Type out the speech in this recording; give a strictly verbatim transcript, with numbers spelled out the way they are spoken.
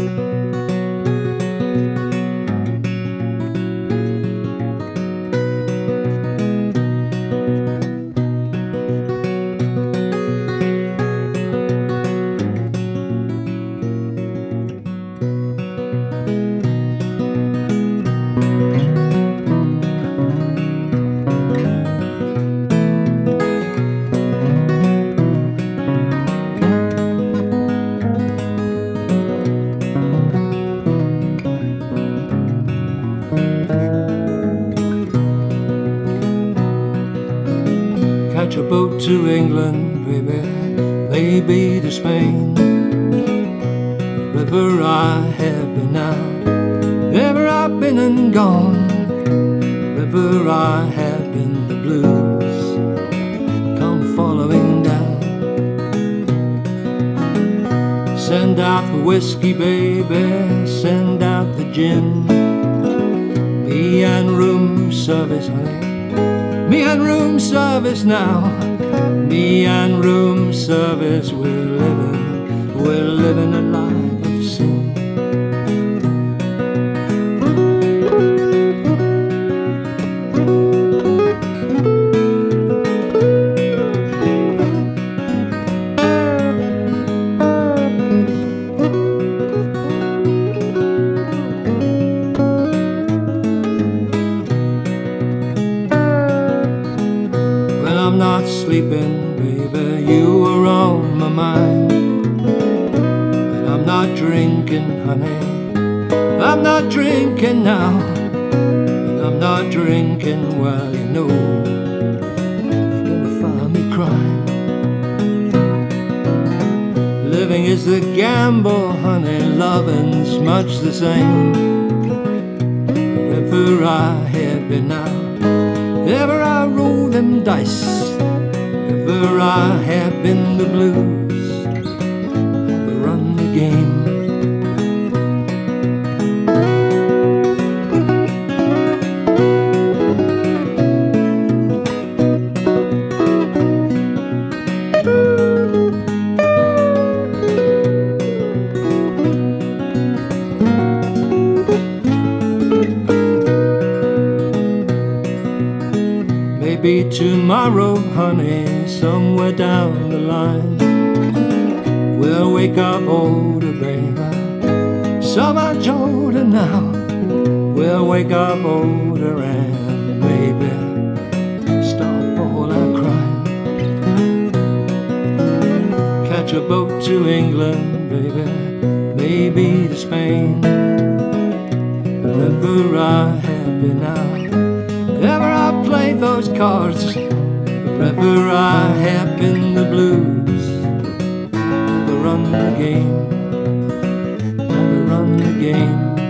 Catch a boat to England, baby, maybe to Spain. River I have been out, ever I've been and gone. River I have been the blues come following down. Send out the whiskey, baby, send out the gin. Me and room service, honey, me and room service now. Me and room service, we're living, we're living a life of sin. I'm not sleeping, baby, you are on my mind. And I'm not drinking, honey, I'm not drinking now. And I'm not drinking, well, you know, you're gonna find me crying. Living is a gamble, honey, loving's much the same. Wherever I have been out, ever I roll them dice. Ever I have been the blues, ever run the game. Maybe tomorrow, honey, somewhere down the line, we'll wake up older, baby, so much older now. We'll wake up older and maybe stop all our crying. Catch a boat to England, baby, maybe to Spain. Wherever I have been out, ever I played those cards, wherever I have been the blues, never run the game, never run the game.